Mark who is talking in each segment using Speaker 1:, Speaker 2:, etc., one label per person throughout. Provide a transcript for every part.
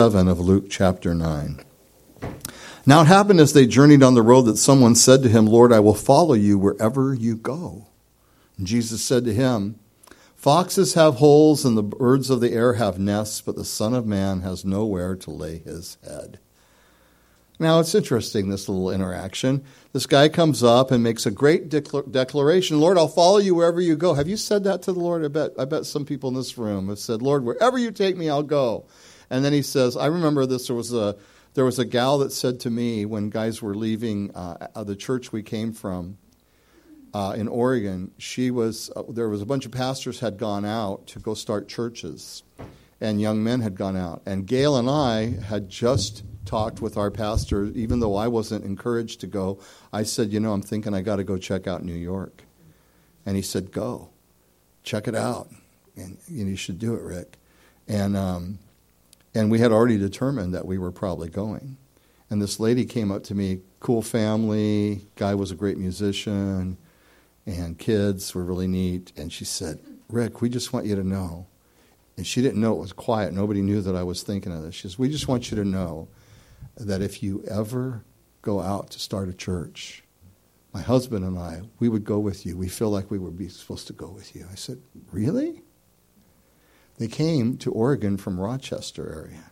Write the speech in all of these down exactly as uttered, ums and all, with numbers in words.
Speaker 1: seven of Luke chapter nine. Now it happened as they journeyed on the road that someone said to him, Lord, I will follow you wherever you go. And Jesus said to him, Foxes have holes and the birds of the air have nests, but the Son of Man has nowhere to lay his head. Now it's interesting, this little interaction. This guy comes up and makes a great decla- declaration. Lord, I'll follow you wherever you go. Have you said that to the Lord? I bet, I bet some people in this room have said, Lord, wherever you take me, I'll go. And then he says, I remember this, there was a there was a gal that said to me when guys were leaving uh, the church we came from uh, in Oregon, she was uh, there was a bunch of pastors had gone out to go start churches, and young men had gone out. And Gail and I had just talked with our pastor, even though I wasn't encouraged to go. I said, you know, I'm thinking I got to go check out New York. And he said, go, check it out. And you know, you should do it, Rick. And um And we had already determined that we were probably going. And this lady came up to me, cool family, guy was a great musician, and kids were really neat. And she said, Rick, we just want you to know. And she didn't know it was quiet. Nobody knew that I was thinking of this. She says, we just want you to know that if you ever go out to start a church, my husband and I, we would go with you. We feel like we would be supposed to go with you. I said, really? They came to Oregon from Rochester area.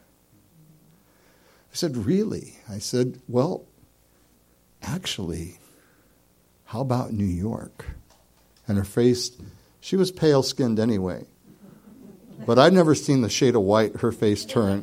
Speaker 1: I said, really? I said, well, actually, how about New York? And her face, she was pale-skinned anyway. But I'd never seen the shade of white her face turn.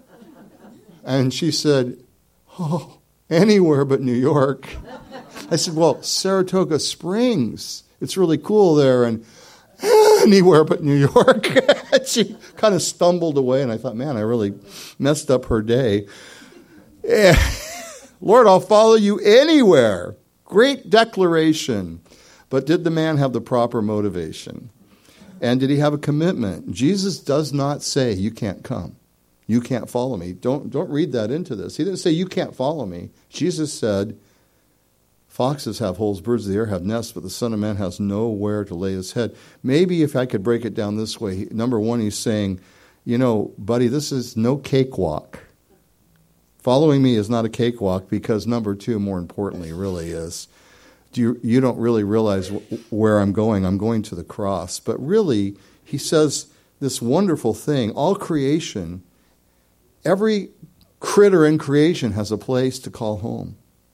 Speaker 1: And she said, oh, anywhere but New York. I said, well, Saratoga Springs, it's really cool there, and anywhere but New York. She kind of stumbled away, and I thought, man, I really messed up her day. Yeah. Lord, I'll follow you anywhere. Great declaration. But did the man have the proper motivation? And did he have a commitment? Jesus does not say, you can't come. You can't follow me. Don't, don't read that into this. He didn't say, you can't follow me. Jesus said, foxes have holes, birds of the air have nests, but the Son of Man has nowhere to lay his head. Maybe if I could break it down this way, number one, he's saying, you know, buddy, this is no cakewalk. Following me is not a cakewalk because number two, more importantly, really is, do you, you don't really realize wh- where I'm going. I'm going to the cross. But really, he says this wonderful thing, all creation, every critter in creation has a place to call home.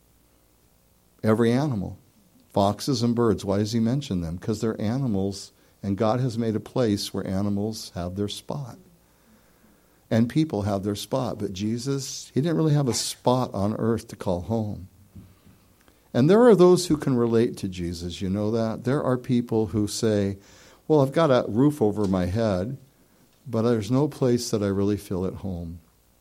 Speaker 1: Every animal, foxes and birds. Why does he mention them? Because they're animals, and God has made a place where animals have their spot. And people have their spot. But Jesus, he didn't really have a spot on earth to call home. And there are those who can relate to Jesus, you know that? There are people who say, well, I've got a roof over my head, but there's no place that I really feel at home.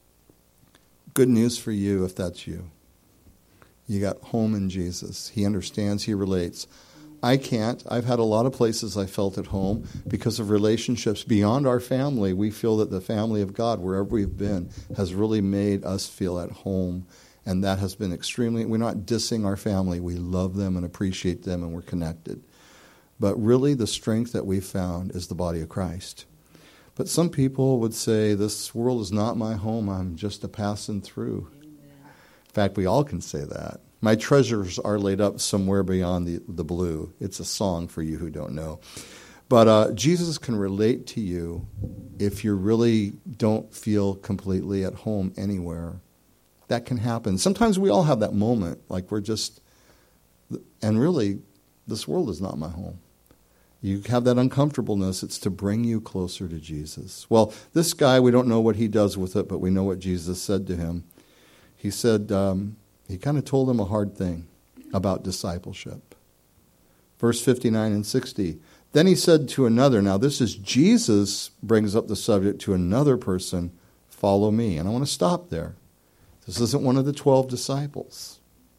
Speaker 1: Good news for you if that's you. You got home in Jesus. He understands, he relates. I can't. I've had a lot of places I felt at home because of relationships beyond our family. We feel that the family of God, wherever we've been, has really made us feel at home. And that has been extremely, we're not dissing our family. We love them and appreciate them and we're connected. But really the strength that we found is the body of Christ. But some people would say, this world is not my home. I'm just a passing through. In fact, we all can say that. My treasures are laid up somewhere beyond the, the blue. It's a song for you who don't know. But uh, Jesus can relate to you if you really don't feel completely at home anywhere. That can happen. Sometimes we all have that moment, like we're just, and really, this world is not my home. You have that uncomfortableness. It's to bring you closer to Jesus. Well, this guy, we don't know what he does with it, but we know what Jesus said to him. He said, um, he kind of told him a hard thing about discipleship. Verse fifty-nine and sixty. Then he said to another, now this is Jesus brings up the subject to another person, follow me. And I want to stop there. This isn't one of the twelve disciples.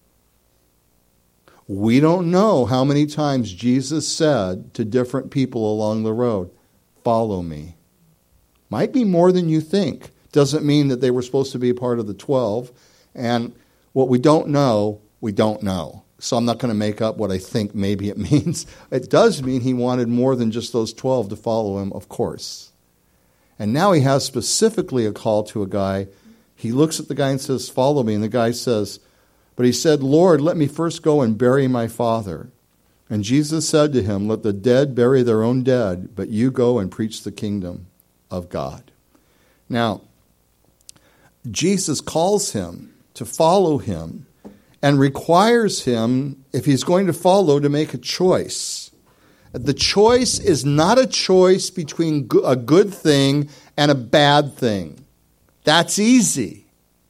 Speaker 1: We don't know how many times Jesus said to different people along the road, follow me. Might be more than you think. Doesn't mean that they were supposed to be a part of the twelve. And what we don't know, we don't know. So I'm not going to make up what I think maybe it means. It does mean he wanted more than just those twelve to follow him, of course. And now he has specifically a call to a guy. He looks at the guy and says, follow me. And the guy says, but he said, Lord, let me first go and bury my father. And Jesus said to him, let the dead bury their own dead, but you go and preach the kingdom of God. Now, Jesus calls him to follow him and requires him, if he's going to follow, to make a choice. The choice is not a choice between a good thing and a bad thing. That's easy.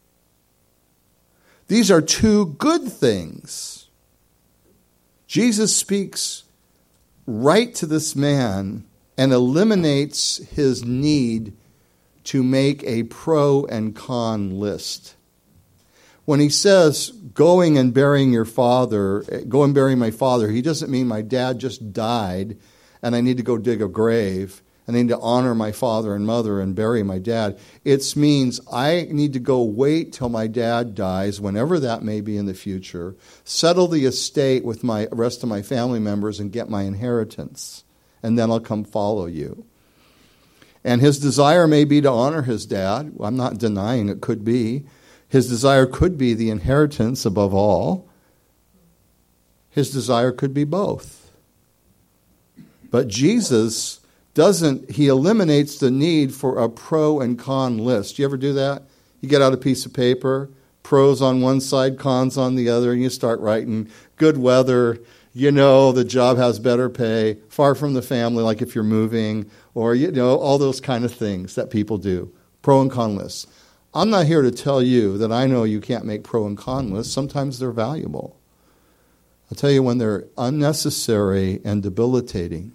Speaker 1: These are two good things. Jesus speaks right to this man and eliminates his need to make a pro and con list. When he says, going and burying your father, go and bury my father, he doesn't mean my dad just died and I need to go dig a grave and I need to honor my father and mother and bury my dad. It means I need to go wait till my dad dies, whenever that may be in the future, settle the estate with my rest of my family members and get my inheritance, and then I'll come follow you. And his desire may be to honor his dad. I'm not denying it could be. His desire could be the inheritance above all. His desire could be both. But Jesus doesn't, he eliminates the need for a pro and con list. You ever do that? You get out a piece of paper, pros on one side, cons on the other, and you start writing good weather, you know, the job has better pay, far from the family, like if you're moving, or, you know, all those kind of things that people do. Pro and con lists. I'm not here to tell you that I know you can't make pro and con lists. Sometimes they're valuable. I'll tell you when they're unnecessary and debilitating.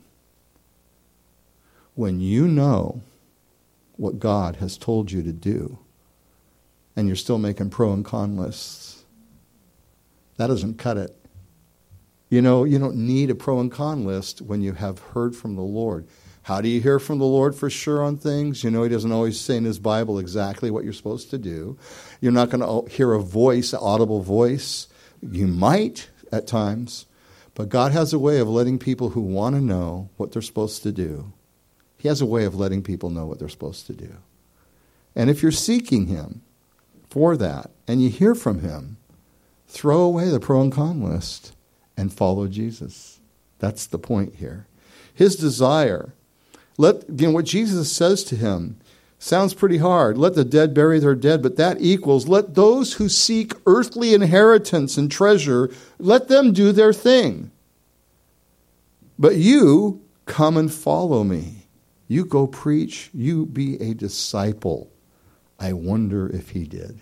Speaker 1: When you know what God has told you to do, and you're still making pro and con lists, that doesn't cut it. You know, you don't need a pro and con list when you have heard from the Lord. How do you hear from the Lord for sure on things? You know, he doesn't always say in his Bible exactly what you're supposed to do. You're not going to hear a voice, an audible voice. You might at times, but God has a way of letting people who want to know what they're supposed to do. He has a way of letting people know what they're supposed to do. And if you're seeking him for that, and you hear from him, throw away the pro and con list and follow Jesus. That's the point here. His desire, let, you know, what Jesus says to him sounds pretty hard. Let the dead bury their dead, but that equals let those who seek earthly inheritance and treasure, let them do their thing. But you come and follow me. You go preach, you be a disciple. I wonder if he did.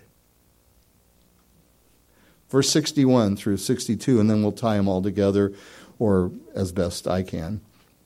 Speaker 1: Verse sixty-one through sixty-two, and then we'll tie them all together, or as best I can.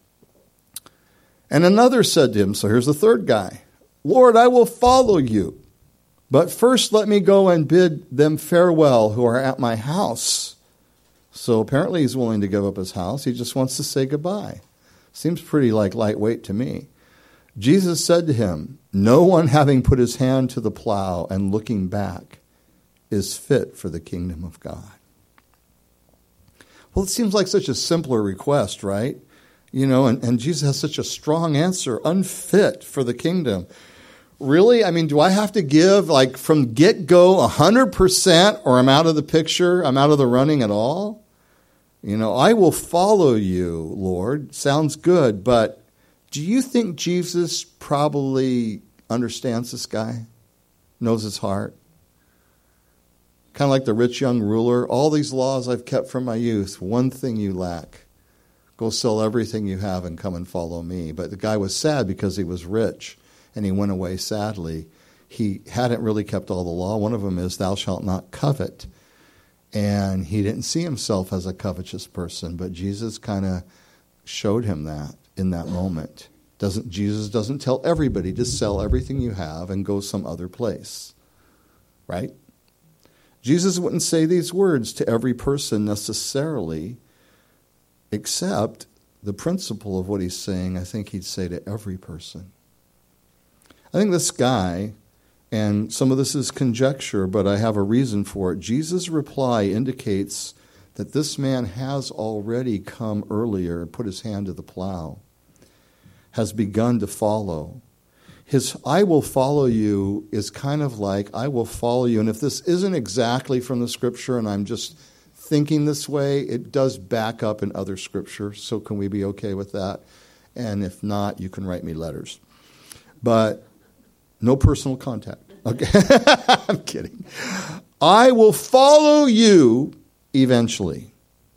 Speaker 1: And another said to him, so here's the third guy, Lord, I will follow you, but first let me go and bid them farewell who are at my house. So apparently he's willing to give up his house. He just wants to say goodbye. Seems pretty like lightweight to me. Jesus said to him, no one having put his hand to the plow and looking back is fit for the kingdom of God. Well, it seems like such a simpler request, right? You know, and, and Jesus has such a strong answer, unfit for the kingdom. Really? I mean, do I have to give, like, from get-go one hundred percent, or I'm out of the picture, I'm out of the running at all? You know, I will follow you, Lord. Sounds good, but do you think Jesus probably understands this guy? Knows his heart? Kind of like the rich young ruler. All these laws I've kept from my youth. One thing you lack. Go sell everything you have and come and follow me. But the guy was sad because he was rich, and he went away sadly. He hadn't really kept all the law. One of them is, thou shalt not covet. And he didn't see himself as a covetous person, but Jesus kind of showed him that in that moment. Doesn't Jesus doesn't tell everybody to sell everything you have and go some other place, right? Jesus wouldn't say these words to every person necessarily, except the principle of what he's saying, I think he'd say to every person. I think this guy, and some of this is conjecture, but I have a reason for it. Jesus' reply indicates that this man has already come earlier and put his hand to the plow, has begun to follow. his I will follow you is kind of like, I will follow you. And if this isn't exactly from the scripture and I'm just thinking this way, it does back up in other scripture. So can we be okay with that? And if not, you can write me letters. But no personal contact. Okay, I'm kidding. I will follow you eventually.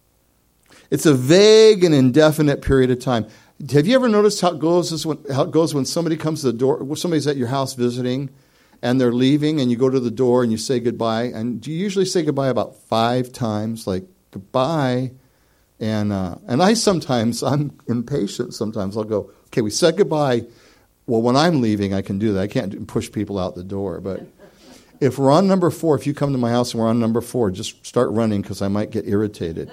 Speaker 1: It's a vague and indefinite period of time. Have you ever noticed how it goes when, how it goes when somebody comes to the door, somebody's at your house visiting, and they're leaving, and you go to the door and you say goodbye, and you usually say goodbye about five times, like, goodbye. And uh, and I sometimes, I'm impatient sometimes. I'll go, okay, we said goodbye. Well, when I'm leaving, I can do that. I can't push people out the door. But if we're on number four, if you come to my house and we're on number four, just start running because I might get irritated.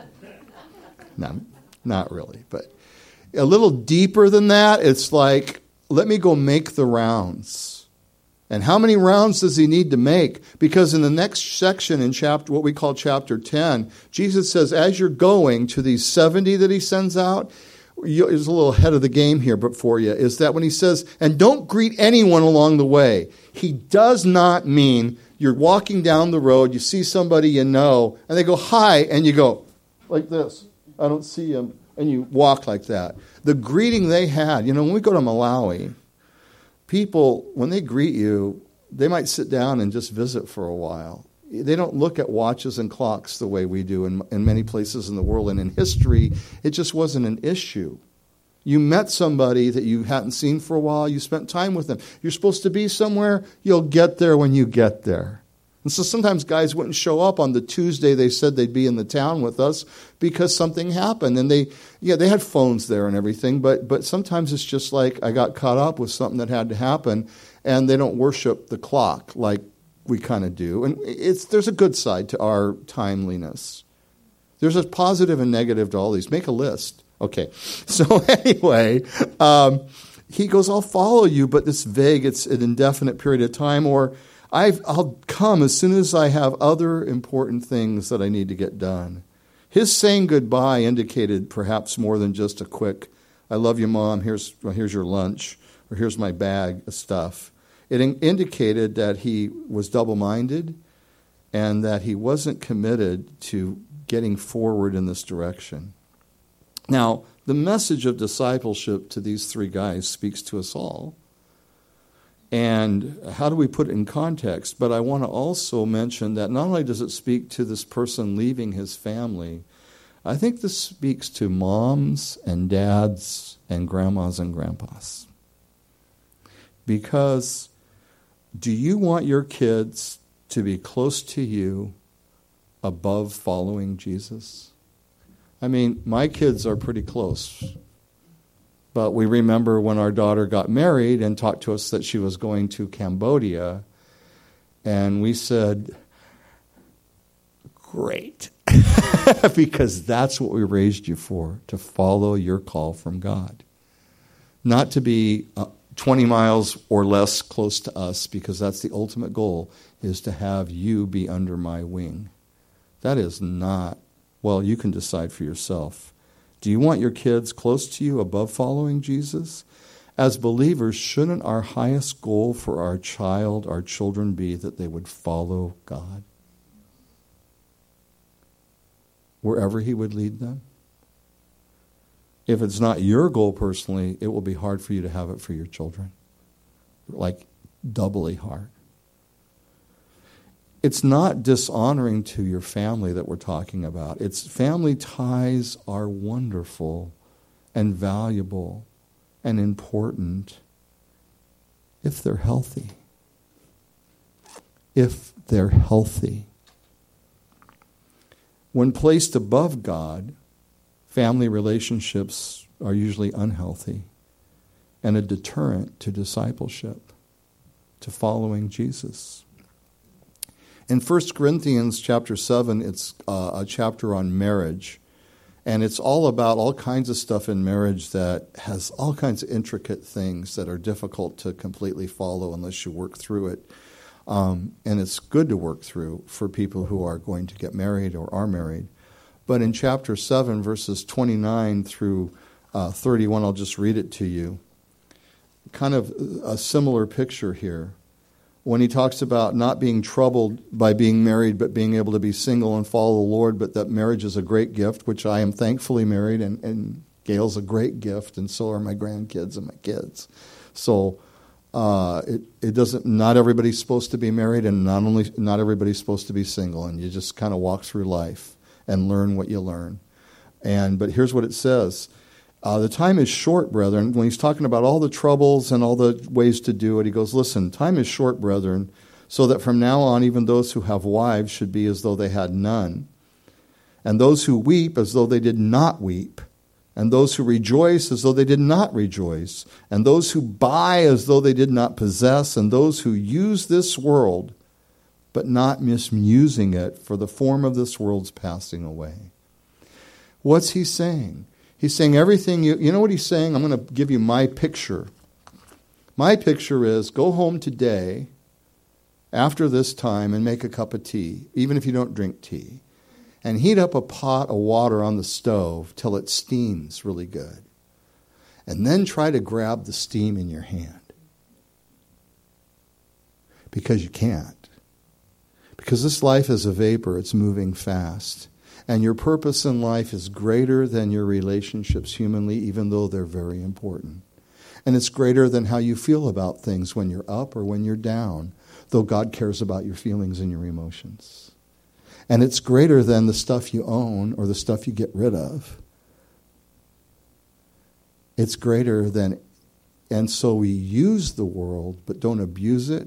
Speaker 1: No, not really. But a little deeper than that, it's like, let me go make the rounds. And how many rounds does he need to make? Because in the next section in chapter, what we call chapter ten, Jesus says, as you're going to these seventy that he sends out, there's a little ahead of the game here but for you, is that when he says, and don't greet anyone along the way, he does not mean you're walking down the road, you see somebody you know, and they go, hi, and you go, like this. I don't see him. And you walk like that. The greeting they had, you know, when we go to Malawi, people, when they greet you, they might sit down and just visit for a while. They don't look at watches and clocks the way we do in, in many places in the world. And in history, it just wasn't an issue. You met somebody that you hadn't seen for a while. You spent time with them. You're supposed to be somewhere. You'll get there when you get there. And so sometimes guys wouldn't show up on the Tuesday they said they'd be in the town with us because something happened. And they, yeah, they had phones there and everything. But but sometimes it's just like I got caught up with something that had to happen. And they don't worship the clock like we kind of do. And it's there's a good side to our timeliness. There's a positive and negative to all these. Make a list. Okay. So anyway, um, he goes, I'll follow you, but it's vague. It's an indefinite period of time. Or I've, I'll come as soon as I have other important things that I need to get done. His saying goodbye indicated perhaps more than just a quick, I love you, Mom, here's, well, here's your lunch, or here's my bag of stuff. It in- indicated that he was double-minded and that he wasn't committed to getting forward in this direction. Now, the message of discipleship to these three guys speaks to us all. And how do we put it in context? But I want to also mention that not only does it speak to this person leaving his family, I think this speaks to moms and dads and grandmas and grandpas. Because do you want your kids to be close to you above following Jesus? I mean, my kids are pretty close. But we remember when our daughter got married and talked to us that she was going to Cambodia. And we said, great. Because that's what we raised you for, to follow your call from God. Not to be uh, twenty miles or less close to us, because that's the ultimate goal, is to have you be under my wing. That is not, well, you can decide for yourself. Do you want your kids close to you above following Jesus? As believers, shouldn't our highest goal for our child, our children, be that they would follow God? Wherever he would lead them? If it's not your goal personally, it will be hard for you to have it for your children. Like doubly hard. It's not dishonoring to your family that we're talking about. It's family ties are wonderful and valuable and important if they're healthy. If they're healthy. When placed above God, family relationships are usually unhealthy and a deterrent to discipleship, to following Jesus. In First Corinthians chapter seven, it's uh, a chapter on marriage. And it's all about all kinds of stuff in marriage that has all kinds of intricate things that are difficult to completely follow unless you work through it. Um, and it's good to work through for people who are going to get married or are married. But in chapter seven, verses twenty-nine through uh, thirty-one, I'll just read it to you. kind of a similar picture here when he talks about not being troubled by being married, but being able to be single and follow the Lord, but that marriage is a great gift, which I am thankfully married, and, and Gail's a great gift, and so are my grandkids and my kids. So uh, it it doesn't. Not everybody's supposed to be married, and not only not everybody's supposed to be single, and you just kind of walk through life and learn what you learn. And but here's what it says. Uh, the time is short, brethren. When he's talking about all the troubles and all the ways to do it, he goes, listen, time is short, brethren, so that from now on even those who have wives should be as though they had none, and those who weep as though they did not weep, and those who rejoice as though they did not rejoice, and those who buy as though they did not possess, and those who use this world, but not misusing it, for the form of this world's passing away. What's he saying? He's saying everything, you, you know what he's saying? I'm going to give you my picture. My picture is go home today after this time and make a cup of tea, even if you don't drink tea, and heat up a pot of water on the stove till it steams really good. And then try to grab the steam in your hand. Because you can't. Because this life is a vapor, it's moving fast. And your purpose in life is greater than your relationships humanly, even though they're very important. And it's greater than how you feel about things when you're up or when you're down, though God cares about your feelings and your emotions. And it's greater than the stuff you own or the stuff you get rid of. It's greater than, and so we use the world, but don't abuse it.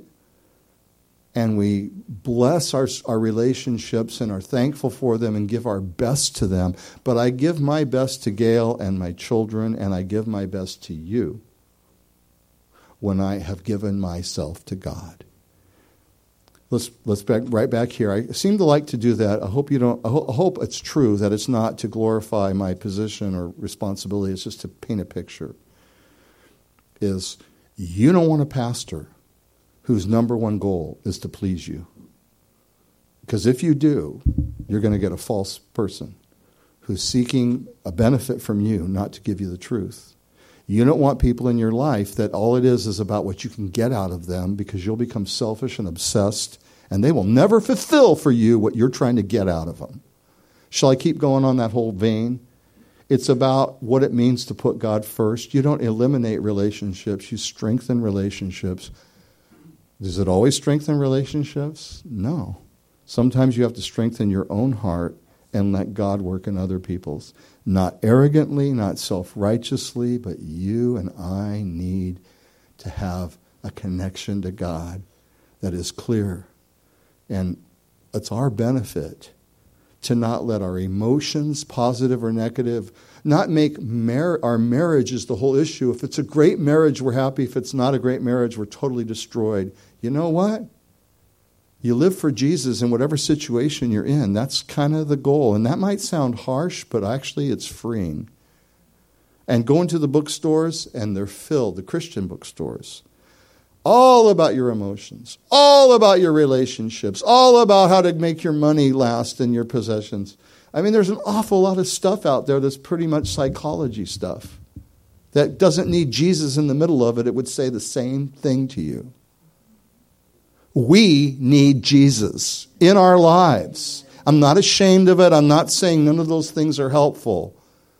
Speaker 1: And we bless our, our relationships and are thankful for them and give our best to them. But I give my best to Gail and my children, and I give my best to you when I have given myself to God. Let's let's back right back here. I seem to like to do that. I hope you don't. I, ho- I hope it's true that it's not to glorify my position or responsibility. It's just to paint a picture. Is you don't want a pastor whose number one goal is to please you. Because if you do, you're going to get a false person who's seeking a benefit from you, not to give you the truth. You don't want people in your life that all it is is about what you can get out of them, because you'll become selfish and obsessed, and they will never fulfill for you what you're trying to get out of them. Shall I keep going on that whole vein? It's about what it means to put God first. You don't eliminate relationships, you strengthen relationships. Does it always strengthen relationships? No. Sometimes you have to strengthen your own heart and let God work in other people's. Not arrogantly, not self-righteously, but you and I need to have a connection to God that is clear. And it's our benefit to not let our emotions, positive or negative, not make mar- our marriage is the whole issue. If it's a great marriage, we're happy. If it's not a great marriage, we're totally destroyed. You know what? You live for Jesus in whatever situation you're in. That's kind of the goal. And that might sound harsh, but actually it's freeing. And go into the bookstores, and they're filled, the Christian bookstores, all about your emotions, all about your relationships, all about how to make your money last and your possessions. I mean, there's an awful lot of stuff out there that's pretty much psychology stuff that doesn't need Jesus in the middle of it. It would say the same thing to you. We need Jesus in our lives. I'm not ashamed of it. I'm not saying none of those things are helpful.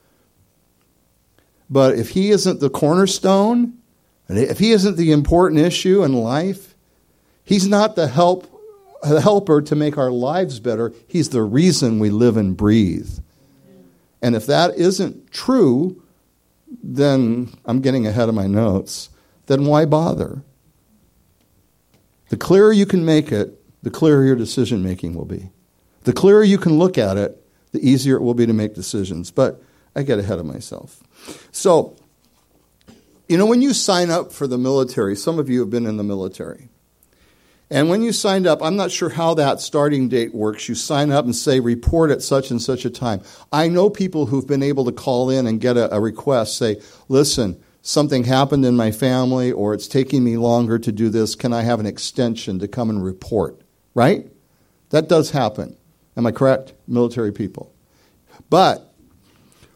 Speaker 1: But if he isn't the cornerstone, and if he isn't the important issue in life, he's not the help, the helper to make our lives better. He's the reason we live and breathe. And if that isn't true, then I'm getting ahead of my notes. Then why bother? The clearer you can make it, the clearer your decision making will be. The clearer you can look at it, the easier it will be to make decisions. But I get ahead of myself. So, you know, when you sign up for the military, some of you have been in the military. And when you signed up, I'm not sure how that starting date works. You sign up and say, report at such and such a time. I know people who've been able to call in and get a, a request, say, listen, something happened in my family, or it's taking me longer to do this. Can I have an extension to come and report? Right? That does happen. Am I correct? Military people. But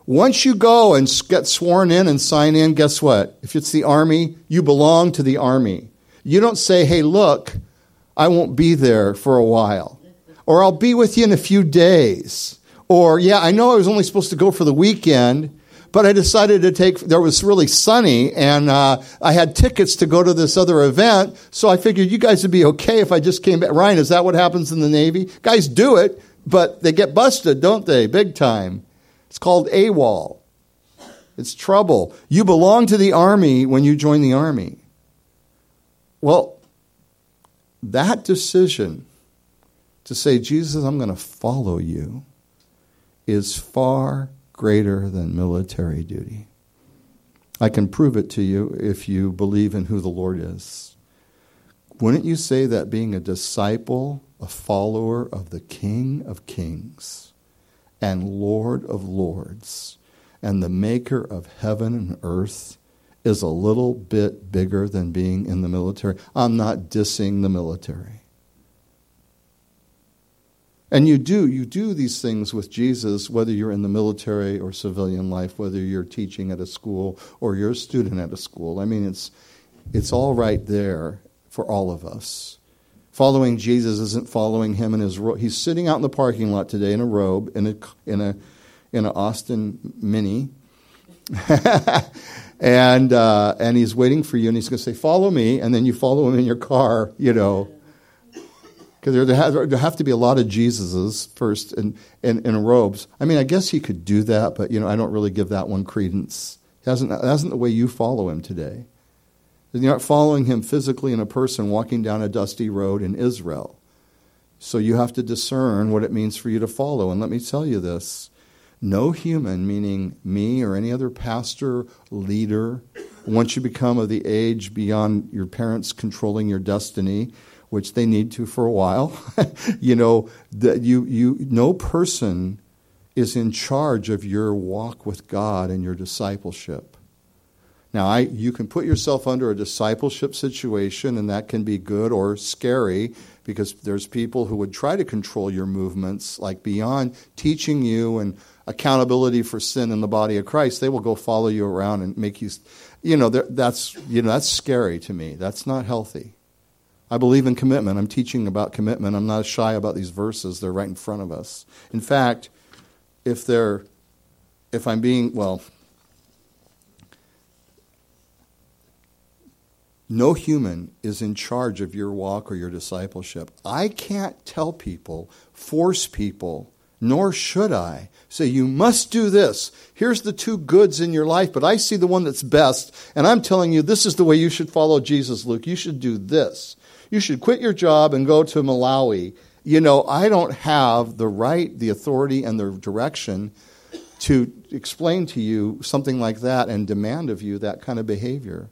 Speaker 1: Once you go and get sworn in and sign in, guess what? If it's the army, you belong to the army. You don't say, hey, look, I won't be there for a while. Or I'll be with you in a few days. Or, yeah, I know I was only supposed to go for the weekend, but I decided to take, there was really sunny, and uh, I had tickets to go to this other event, so I figured you guys would be okay if I just came back. Ryan, is that what happens in the Navy? Guys do it, but they get busted, don't they? Big time. It's called AWOL. It's trouble. You belong to the army when you join the army. Well, that decision to say, Jesus, I'm going to follow you, is far greater than military duty. I can prove it to you if you believe in who the Lord is. Wouldn't you say that being a disciple, a follower of the King of Kings and Lord of Lords and the maker of heaven and earth is a little bit bigger than being in the military? I'm not dissing the military. And you do, you do these things with Jesus, whether you're in the military or civilian life, whether you're teaching at a school or you're a student at a school. I mean, it's it's all right there for all of us. Following Jesus isn't following him in his robe. He's sitting out in the parking lot today in a robe, in a in a in an Austin Mini, and uh, and he's waiting for you, and he's going to say, "Follow me," and then you follow him in your car, you know. Because there have, there have to be a lot of Jesuses first in, in, in robes. I mean, I guess he could do that, but you know, I don't really give that one credence. It hasn't, that isn't the way you follow him today. You're not following him physically in a person walking down a dusty road in Israel. So you have to discern what it means for you to follow. And let me tell you this. No human, meaning me or any other pastor, leader, once you become of the age beyond your parents controlling your destiny, which they need to for a while, you know, that you, you, no person is in charge of your walk with God and your discipleship. Now, I, you can put yourself under a discipleship situation, and that can be good or scary, because there's people who would try to control your movements, like beyond teaching you and accountability for sin in the body of Christ. They will go follow you around and make you, you know, that's, you know, that's scary to me. That's not healthy. I believe in commitment. I'm teaching about commitment. I'm not shy about these verses. They're right in front of us. In fact, if they're, if I'm being, well, no human is in charge of your walk or your discipleship. I can't tell people, force people, nor should I say, you must do this. Here's the two goods in your life, but I see the one that's best, and I'm telling you, this is the way you should follow Jesus, Luke. You should do this. You should quit your job and go to Malawi. You know, I don't have the right, the authority, and the direction to explain to you something like that and demand of you that kind of behavior.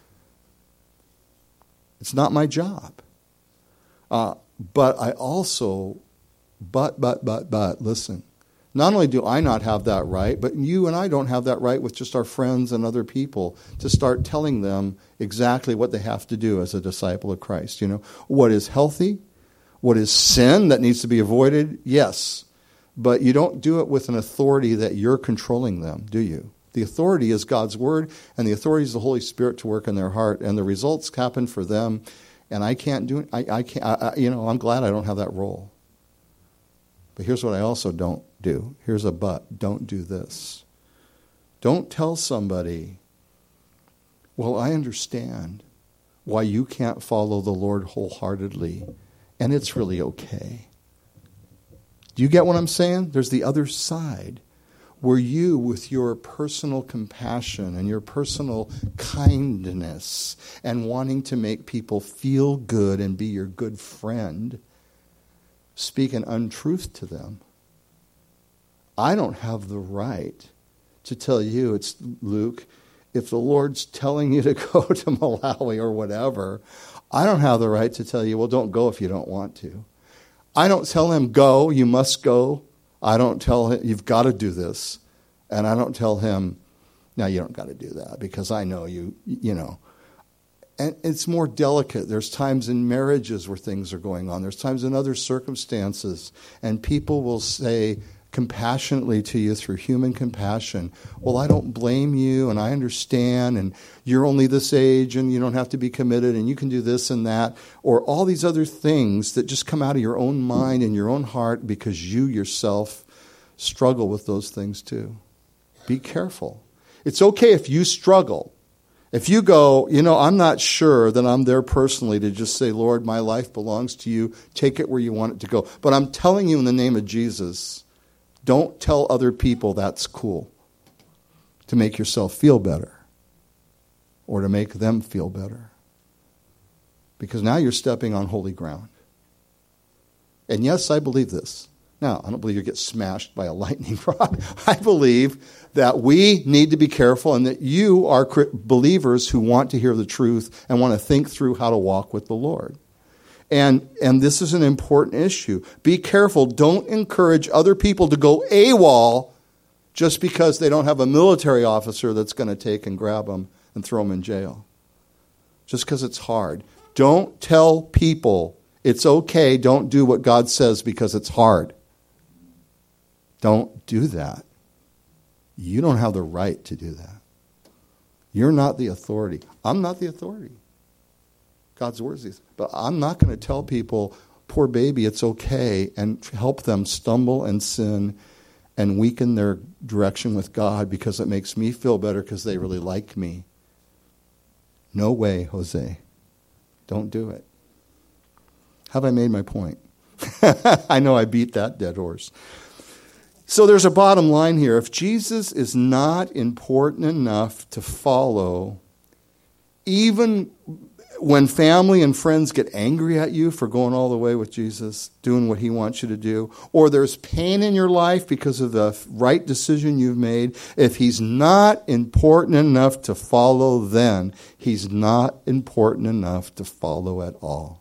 Speaker 1: It's not my job. Uh, but I also, but, but, but, but, listen. Not only do I not have that right, but you and I don't have that right with just our friends and other people to start telling them exactly what they have to do as a disciple of Christ. You know, what is healthy, what is sin that needs to be avoided, yes. But you don't do it with an authority that you're controlling them, do you? The authority is God's word, and the authority is the Holy Spirit to work in their heart, and the results happen for them. And I can't do it. I, I can't. I, I, you know, I'm glad I don't have that role. But here's what I also don't do. Here's a but. Don't do this. Don't tell somebody, well, I understand why you can't follow the Lord wholeheartedly, and it's really okay. Do you get what I'm saying? There's the other side, where you, with your personal compassion and your personal kindness and wanting to make people feel good and be your good friend, speak an untruth to them. I don't have the right to tell you, it's Luke, if the Lord's telling you to go to Malawi or whatever, I don't have the right to tell you, well, don't go if you don't want to. I don't tell him, go, you must go. I don't tell him, you've got to do this. And I don't tell him, no, you don't got to do that because I know you, you know. And it's more delicate. There's times in marriages where things are going on. There's times in other circumstances. And people will say, compassionately to you through human compassion. Well, I don't blame you, and I understand, and you're only this age, and you don't have to be committed, and you can do this and that, or all these other things that just come out of your own mind and your own heart because you yourself struggle with those things too. Be careful. It's okay if you struggle. If you go, you know, I'm not sure that I'm there personally to just say, Lord, my life belongs to you. Take it where you want it to go. But I'm telling you in the name of Jesus, don't tell other people that's cool to make yourself feel better or to make them feel better. Because now you're stepping on holy ground. And yes, I believe this. Now, I don't believe you get smashed by a lightning rod. I believe that we need to be careful and that you are believers who want to hear the truth and want to think through how to walk with the Lord. And, and this is an important issue. Be careful. Don't encourage other people to go AWOL just because they don't have a military officer that's going to take and grab them and throw them in jail. Just because it's hard. Don't tell people it's okay, don't do what God says because it's hard. Don't do that. You don't have the right to do that. You're not the authority. I'm not the authority. God's word is, but I'm not going to tell people, poor baby, it's okay, and help them stumble and sin and weaken their direction with God because it makes me feel better because they really like me. No way, Jose. Don't do it. Have I made my point? I know I beat that dead horse. So there's a bottom line here. If Jesus is not important enough to follow, even when family and friends get angry at you for going all the way with Jesus, doing what he wants you to do, or there's pain in your life because of the right decision you've made, if he's not important enough to follow then, he's not important enough to follow at all.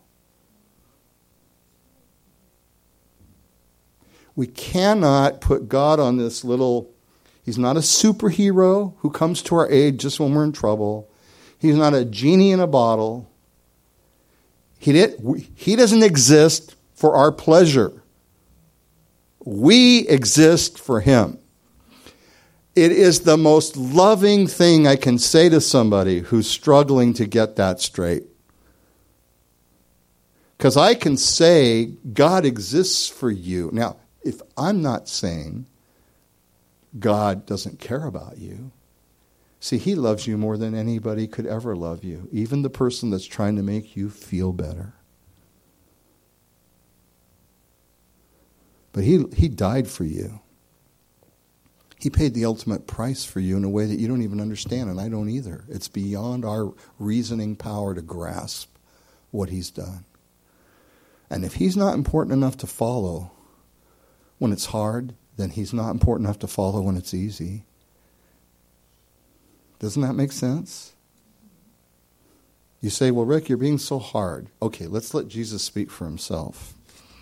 Speaker 1: We cannot put God on this little, he's not a superhero who comes to our aid just when we're in trouble. He's not a genie in a bottle. He, did, he doesn't exist for our pleasure. We exist for him. It is the most loving thing I can say to somebody who's struggling to get that straight. Because I can say God exists for you. Now, if I'm not saying God doesn't care about you, see, he loves you more than anybody could ever love you, even the person that's trying to make you feel better. But he, he died for you. He paid the ultimate price for you in a way that you don't even understand, and I don't either. It's beyond our reasoning power to grasp what he's done. And if he's not important enough to follow when it's hard, then he's not important enough to follow when it's easy. Doesn't that make sense? You say, well, Rick, you're being so hard. Okay, let's let Jesus speak for himself.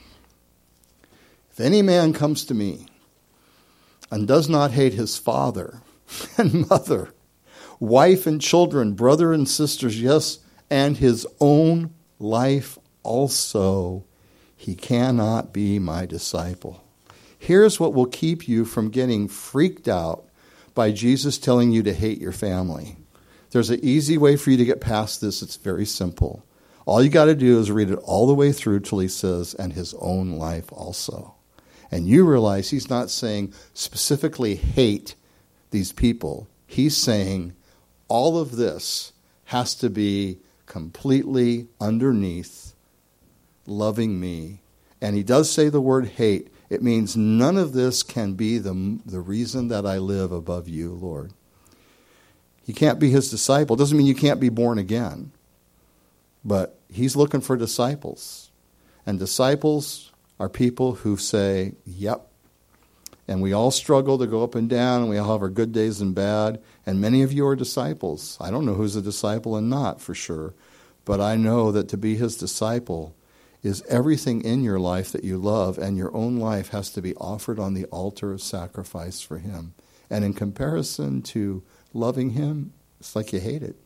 Speaker 1: If any man comes to me and does not hate his father and mother, wife and children, brother and sisters, yes, and his own life also, he cannot be my disciple. Here's what will keep you from getting freaked out by Jesus telling you to hate your family. There's an easy way for you to get past this. It's very simple. All you got to do is read it all the way through till he says, and his own life also. And you realize he's not saying specifically hate these people. He's saying all of this has to be completely underneath loving me. And he does say the word hate. It means none of this can be the, the reason that I live above you, Lord. He can't be his disciple. Doesn't mean you can't be born again. But he's looking for disciples. And disciples are people who say, yep. And we all struggle to go up and down, and we all have our good days and bad. And many of you are disciples. I don't know who's a disciple and not for sure. But I know that to be his disciple is everything in your life that you love, and your own life has to be offered on the altar of sacrifice for him. And in comparison to loving him, it's like you hate it.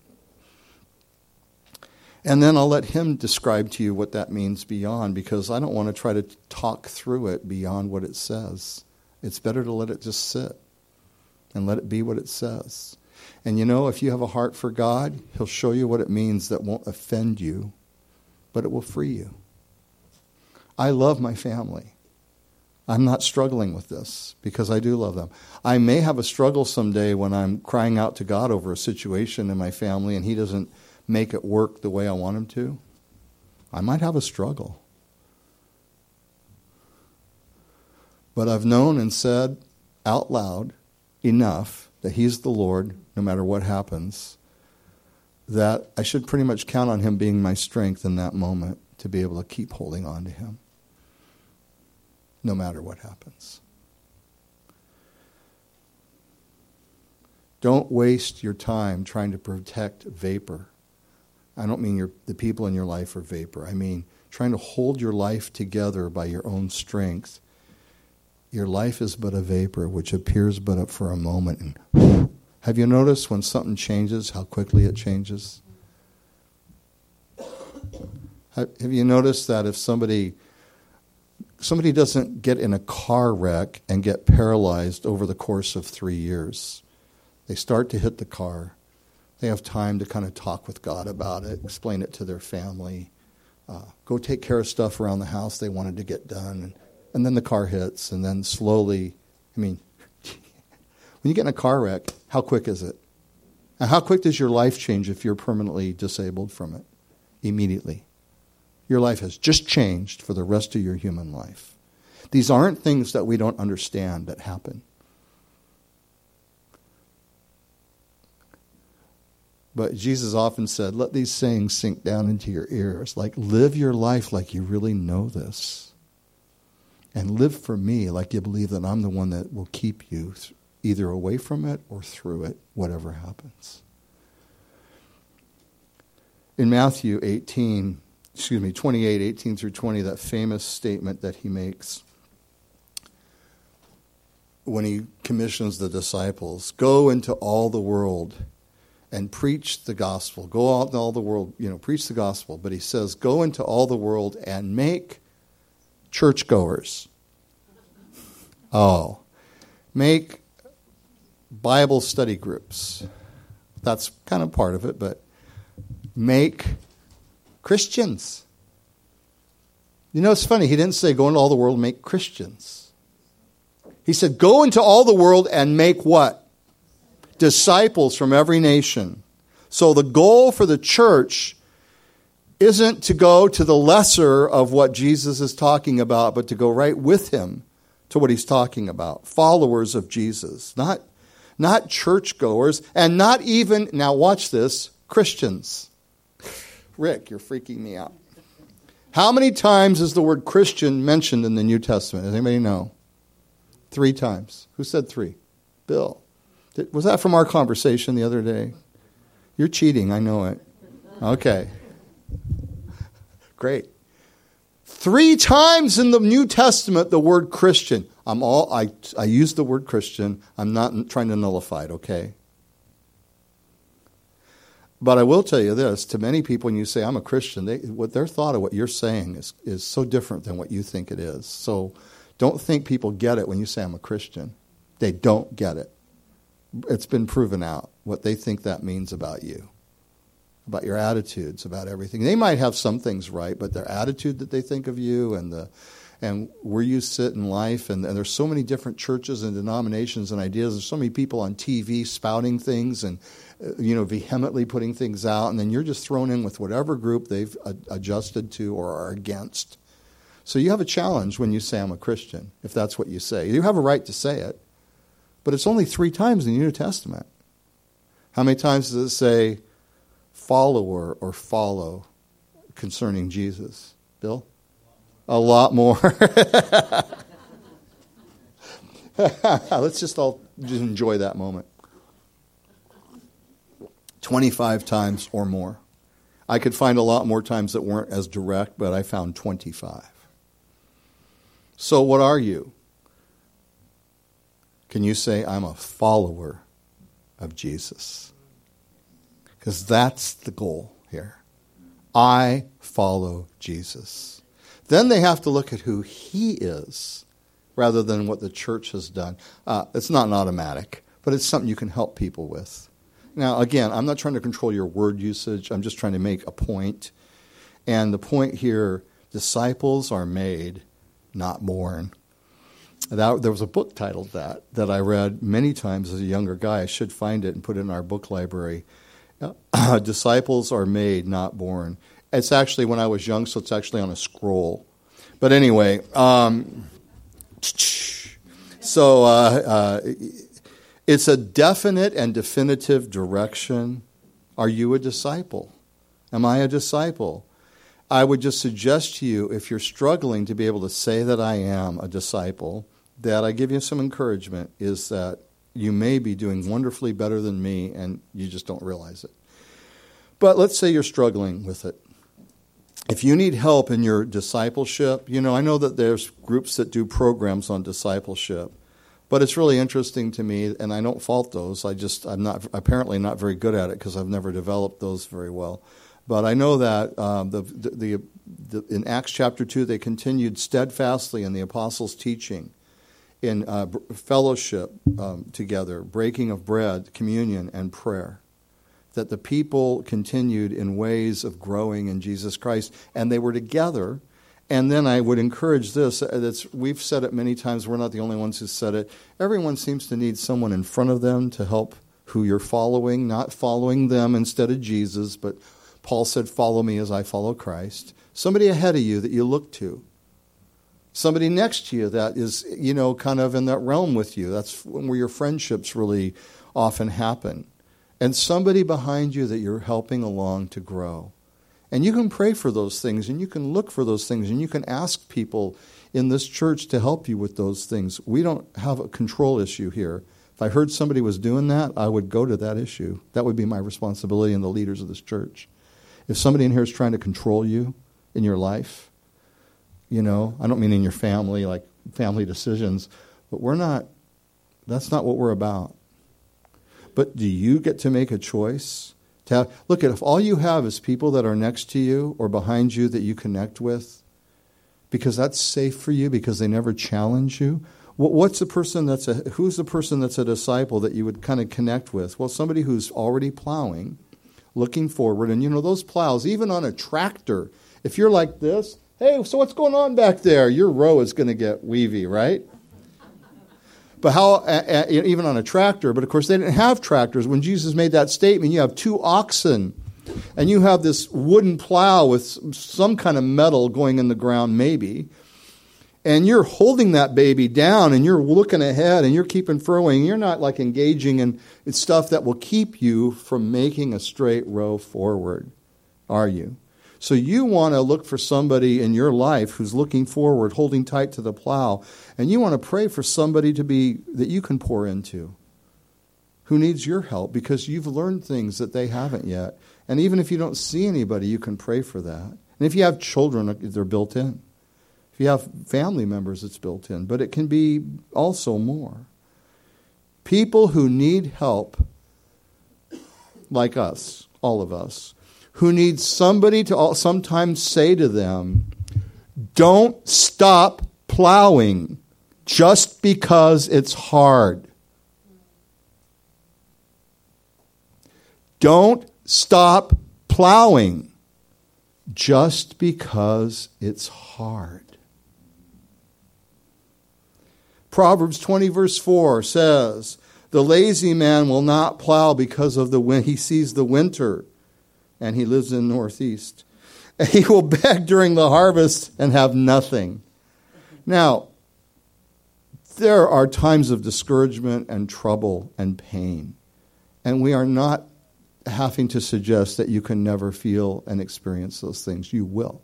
Speaker 1: And then I'll let him describe to you what that means beyond, because I don't want to try to talk through it beyond what it says. It's better to let it just sit and let it be what it says. And you know, if you have a heart for God, he'll show you what it means that won't offend you, but it will free you. I love my family. I'm not struggling with this because I do love them. I may have a struggle someday when I'm crying out to God over a situation in my family and he doesn't make it work the way I want him to. I might have a struggle. But I've known and said out loud enough that he's the Lord, no matter what happens, that I should pretty much count on him being my strength in that moment to be able to keep holding on to him, no matter what happens. Don't waste your time trying to protect vapor. I don't mean your, the people in your life are vapor. I mean trying to hold your life together by your own strength. Your life is but a vapor which appears but for a moment. And have you noticed when something changes, how quickly it changes? Have you noticed that if somebody somebody doesn't get in a car wreck and get paralyzed over the course of three years, they start to hit the car. They have time to kind of talk with God about it, explain it to their family, uh, go take care of stuff around the house they wanted to get done, and, and then the car hits, and then slowly, I mean, when you get in a car wreck, how quick is it? And how quick does your life change if you're permanently disabled from it? Immediately. Your life has just changed for the rest of your human life. These aren't things that we don't understand that happen. But Jesus often said, let these sayings sink down into your ears. Like, live your life like you really know this. And live for me like you believe that I'm the one that will keep you either away from it or through it, whatever happens. In Matthew eighteen, excuse me, twenty-eight, eighteen through twenty, that famous statement that he makes when he commissions the disciples, go into all the world and preach the gospel. Go out in all the world, you know, preach the gospel. But he says, go into all the world and make churchgoers. Oh, make Bible study groups. That's kind of part of it, but make Christians. You know, it's funny. He didn't say go into all the world and make Christians. He said go into all the world and make what? Disciples from every nation. So the goal for the church isn't to go to the lesser of what Jesus is talking about, but to go right with him to what he's talking about. Followers of Jesus, not, not churchgoers, and not even, now watch this, Christians. Rick, you're freaking me out. How many times is the word Christian mentioned in the New Testament? Does anybody know? Three times. Who said three? Bill. Did, was that from our conversation the other day? You're cheating, I know it. Okay. Great. Three times in the New Testament, the word Christian. I'm all, I, I use the word Christian. I'm not trying to nullify it, okay? But I will tell you this, to many people when you say, I'm a Christian, they, what their thought of what you're saying is, is so different than what you think it is. So don't think people get it when you say, I'm a Christian. They don't get it. It's been proven out what they think that means about you, about your attitudes, about everything. They might have some things right, but their attitude that they think of you and the and where you sit in life, and, and there's so many different churches and denominations and ideas. There's so many people on T V spouting things and you know, vehemently putting things out, and then you're just thrown in with whatever group they've a- adjusted to or are against. So you have a challenge when you say, I'm a Christian, if that's what you say. You have a right to say it, but it's only three times in the New Testament. How many times does it say follower or follow concerning Jesus? Bill? A lot more. Let's just all just enjoy that moment. twenty-five times or more. I could find a lot more times that weren't as direct, but I found twenty-five. So what are you? Can you say, I'm a follower of Jesus? Because that's the goal here. I follow Jesus. Then they have to look at who he is rather than what the church has done. Uh, it's not an automatic, but it's something you can help people with. Now, again, I'm not trying to control your word usage. I'm just trying to make a point. And the point here, disciples are made, not born. That, there was a book titled that, that I read many times as a younger guy. I should find it and put it in our book library. Uh, disciples are made, not born. It's actually when I was young, so it's actually on a scroll. But anyway, um, so uh, uh, it's a definite and definitive direction. Are you a disciple? Am I a disciple? I would just suggest to you, if you're struggling to be able to say that I am a disciple, that I give you some encouragement, is that you may be doing wonderfully better than me and you just don't realize it. But let's say you're struggling with it. If you need help in your discipleship, you know, I know that there's groups that do programs on discipleship, but it's really interesting to me, and I don't fault those. I just, I'm not, apparently not very good at it because I've never developed those very well. But I know that um, the, the, the, in Acts chapter two, they continued steadfastly in the apostles' teaching, in uh, fellowship um, together, breaking of bread, communion, and prayer. That the people continued in ways of growing in Jesus Christ, and they were together. And then I would encourage this. That's, we've said it many times. We're not the only ones who said it. Everyone seems to need someone in front of them to help who you're following, not following them instead of Jesus, but Paul said, follow me as I follow Christ. Somebody ahead of you that you look to. Somebody next to you that is, you know, kind of in that realm with you. That's where your friendships really often happen. And somebody behind you that you're helping along to grow. And you can pray for those things, and you can look for those things, and you can ask people in this church to help you with those things. We don't have a control issue here. If I heard somebody was doing that, I would go to that issue. That would be my responsibility and the leaders of this church. If somebody in here is trying to control you in your life, you know, I don't mean in your family, like family decisions, but we're not, that's not what we're about. But do you get to make a choice? To have, look, at if all you have is people that are next to you or behind you that you connect with, because that's safe for you, because they never challenge you. What's the person that's a, who's the person that's a disciple that you would kind of connect with? Well, somebody who's already plowing, looking forward. And, you know, those plows, even on a tractor, if you're like this, hey, so what's going on back there? Your row is going to get weavy, right? But how, uh, even on a tractor, but of course they didn't have tractors. When Jesus made that statement, you have two oxen, and you have this wooden plow with some kind of metal going in the ground, maybe, and you're holding that baby down, and you're looking ahead, and you're keeping furrowing. You're not like engaging in stuff that will keep you from making a straight row forward, are you? So you want to look for somebody in your life who's looking forward, holding tight to the plow, and you want to pray for somebody to be that you can pour into, who needs your help because you've learned things that they haven't yet. And even if you don't see anybody, you can pray for that. And if you have children, they're built in. If you have family members, it's built in. But it can be also more. People who need help, like us, all of us, who need somebody to sometimes say to them, don't stop plowing just because it's hard. Don't stop plowing just because it's hard. Proverbs twenty verse four says, the lazy man will not plow because of the wind. He sees the winter. And he lives in the northeast. And he will beg during the harvest and have nothing. Now, there are times of discouragement and trouble and pain. And we are not having to suggest that you can never feel and experience those things. You will.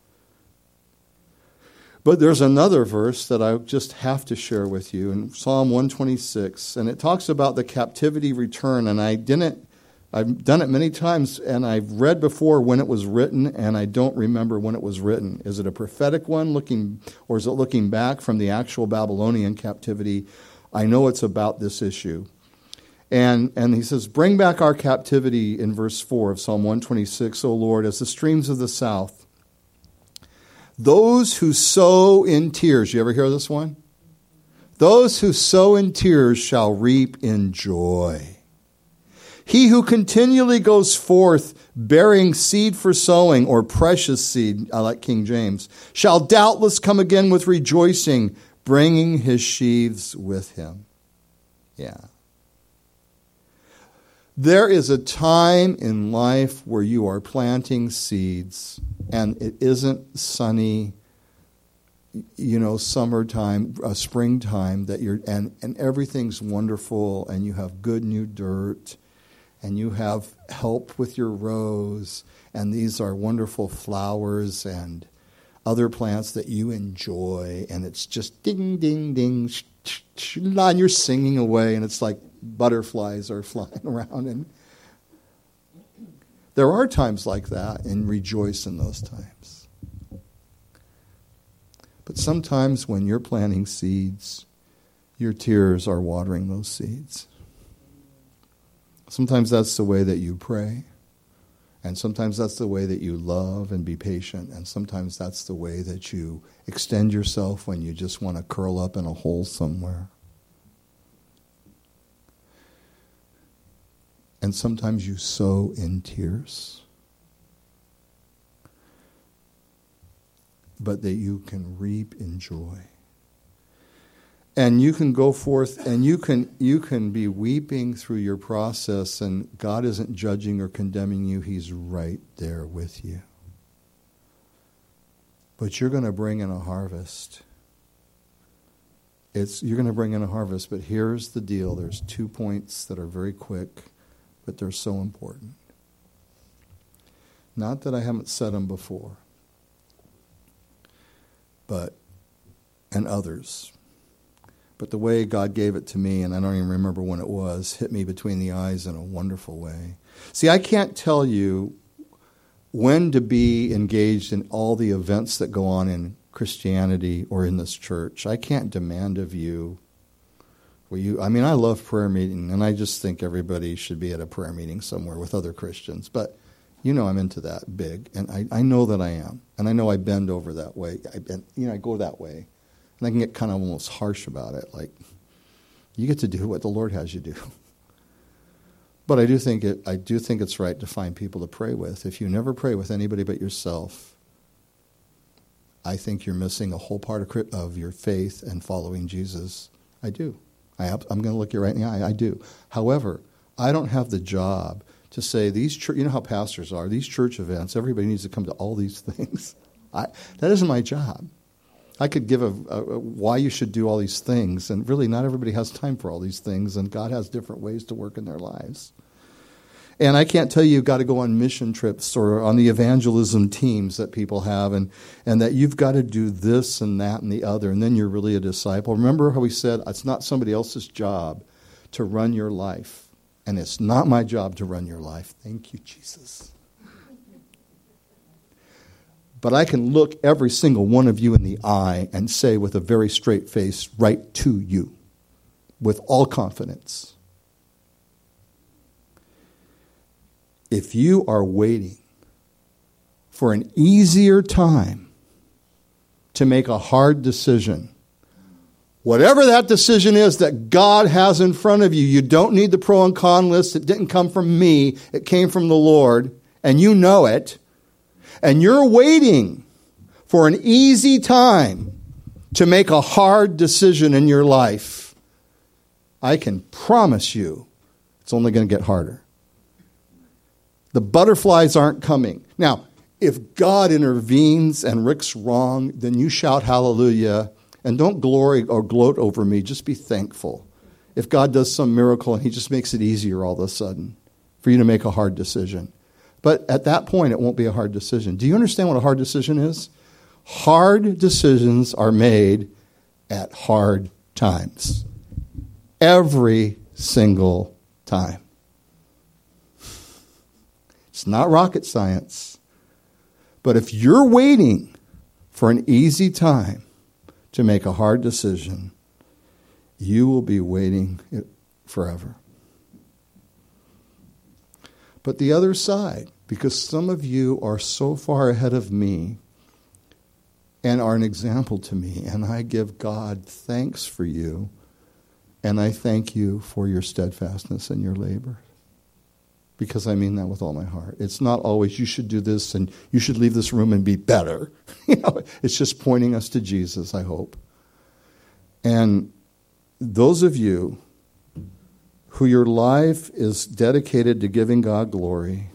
Speaker 1: But there's another verse that I just have to share with you in Psalm one twenty-six. And it talks about the captivity return. And I didn't I've done it many times, and I've read before when it was written, and I don't remember when it was written. Is it a prophetic one, looking, or is it looking back from the actual Babylonian captivity? I know it's about this issue. And and he says, bring back our captivity in verse four of Psalm one twenty-six, O Lord, as the streams of the south. Those who sow in tears, you ever hear this one? Those who sow in tears shall reap in joy. He who continually goes forth bearing seed for sowing, or precious seed, I like King James, shall doubtless come again with rejoicing, bringing his sheaves with him. Yeah. There is a time in life where you are planting seeds, and it isn't sunny, you know, summertime, uh, springtime, that you're, and, and everything's wonderful, and you have good new dirt, and you have help with your rows, and these are wonderful flowers and other plants that you enjoy, and it's just ding, ding, ding, sh- sh- sh- and you're singing away, and it's like butterflies are flying around. And there are times like that, and rejoice in those times. But sometimes when you're planting seeds, your tears are watering those seeds. Sometimes that's the way that you pray. And sometimes that's the way that you love and be patient. And sometimes that's the way that you extend yourself when you just want to curl up in a hole somewhere. And sometimes you sow in tears. But that you can reap in joy. And you can go forth and you can you can be weeping through your process, and God isn't judging or condemning you. He's right there with you. But you're going to bring in a harvest. It's you're going to bring in a harvest, but here's the deal. There's two points that are very quick, but they're so important. Not that I haven't said them before, but and others. But the way God gave it to me, and I don't even remember when it was, hit me between the eyes in a wonderful way. See, I can't tell you when to be engaged in all the events that go on in Christianity or in this church. I can't demand of you. Well, you I mean, I love prayer meeting, and I just think everybody should be at a prayer meeting somewhere with other Christians. But you know I'm into that big, and I, I know that I am. And I know I bend over that way. I bend, you know, I go that way. And I can get kind of almost harsh about it, like, you get to do what the Lord has you do. But I do think it. I do think it's right to find people to pray with. If you never pray with anybody but yourself, I think you're missing a whole part of, of your faith and following Jesus. I do. I have, I'm going to look you right in the eye. I do. However, I don't have the job to say these. Church, you know how pastors are. These church events, everybody needs to come to all these things. I, that isn't my job. I could give a, a, a why you should do all these things, and really not everybody has time for all these things, and God has different ways to work in their lives. And I can't tell you you've got to go on mission trips or on the evangelism teams that people have, and, and that you've got to do this and that and the other, and then you're really a disciple. Remember how we said it's not somebody else's job to run your life, and it's not my job to run your life. Thank you, Jesus. But I can look every single one of you in the eye and say with a very straight face right to you, with all confidence, if you are waiting for an easier time to make a hard decision, whatever that decision is that God has in front of you, you don't need the pro and con list. It didn't come from me. It came from the Lord, and you know it. And you're waiting for an easy time to make a hard decision in your life, I can promise you it's only going to get harder. The butterflies aren't coming. Now, if God intervenes and Rick's wrong, then you shout hallelujah, and don't glory or gloat over me. Just be thankful. If God does some miracle and he just makes it easier all of a sudden for you to make a hard decision. But at that point, it won't be a hard decision. Do you understand what a hard decision is? Hard decisions are made at hard times. Every single time. It's not rocket science. But if you're waiting for an easy time to make a hard decision, you will be waiting forever. But the other side, because some of you are so far ahead of me, and are an example to me. And I give God thanks for you. And I thank you for your steadfastness and your labor. Because I mean that with all my heart. It's not always you should do this and you should leave this room and be better. You know, it's just pointing us to Jesus, I hope. And those of you who your life is dedicated to giving God glory,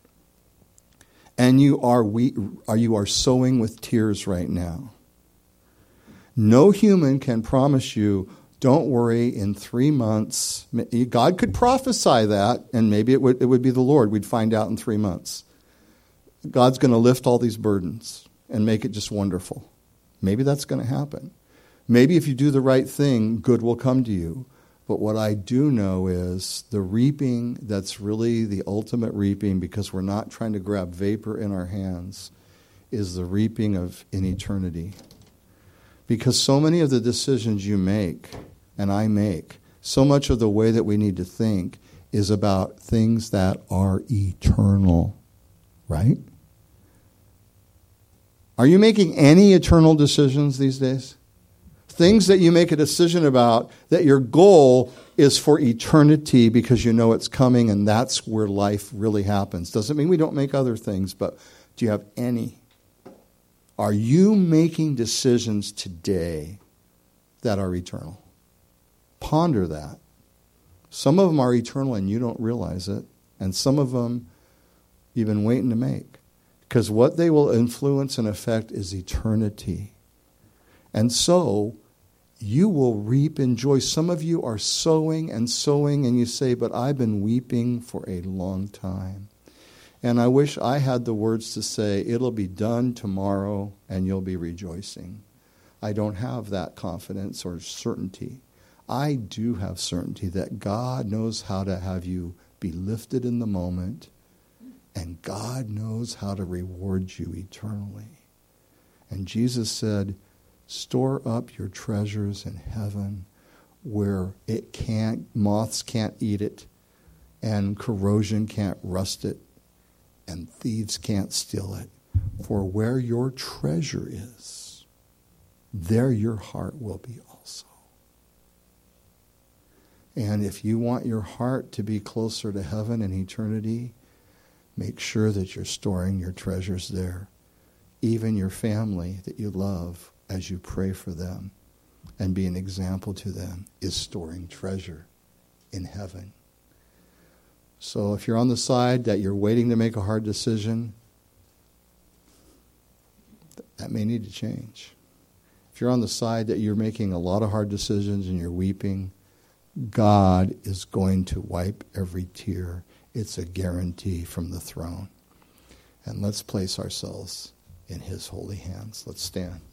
Speaker 1: and you are we are you are sowing with tears right now. No human can promise you, don't worry, in three months. God could prophesy that, and maybe it would it would be the Lord. We'd find out in three months. God's going to lift all these burdens and make it just wonderful. Maybe that's going to happen. Maybe if you do the right thing, good will come to you. But what I do know is the reaping that's really the ultimate reaping, because we're not trying to grab vapor in our hands, is the reaping of in eternity. Because so many of the decisions you make and I make, so much of the way that we need to think is about things that are eternal, right? Are you making any eternal decisions these days? Things that you make a decision about, that your goal is for eternity because you know it's coming and that's where life really happens. Doesn't mean we don't make other things, but do you have any? Are you making decisions today that are eternal? Ponder that. Some of them are eternal and you don't realize it, and some of them you've been waiting to make. Because what they will influence and affect is eternity. And so you will reap in joy. Some of you are sowing and sowing, and you say, but I've been weeping for a long time. And I wish I had the words to say, it'll be done tomorrow and you'll be rejoicing. I don't have that confidence or certainty. I do have certainty that God knows how to have you be lifted in the moment, and God knows how to reward you eternally. And Jesus said, store up your treasures in heaven where it can't, moths can't eat it, and corrosion can't rust it, and thieves can't steal it. For where your treasure is, there your heart will be also. And if you want your heart to be closer to heaven and eternity, make sure that you're storing your treasures there. Even your family that you love, as you pray for them and be an example to them, is storing treasure in heaven. So if you're on the side that you're waiting to make a hard decision, that may need to change. If you're on the side that you're making a lot of hard decisions and you're weeping, God is going to wipe every tear. It's a guarantee from the throne. And let's place ourselves in his holy hands. Let's stand.